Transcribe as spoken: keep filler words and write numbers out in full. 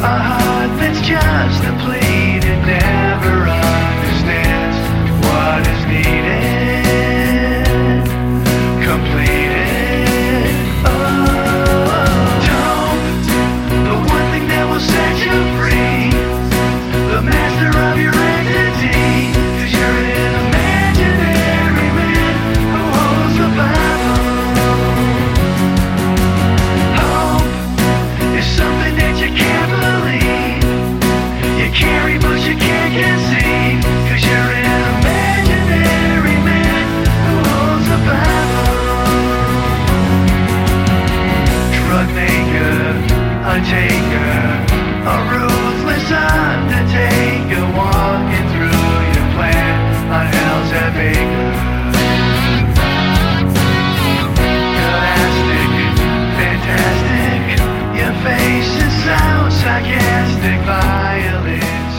A heart that's just depleted never understands what is needed, completed. Oh, don't, the one thing that will set you free, the master of your entity, 'cause you're an imaginary man who holds the Bible. Hope is something that you can't believe, you carry but you can't conceive, 'cause you're an imaginary man who holds the Bible. Drug maker, a taker, a ruthless undertaker, walking through your plan on Hell's Acre. Elastic, fantastic, your face is sound sarcastic, violence.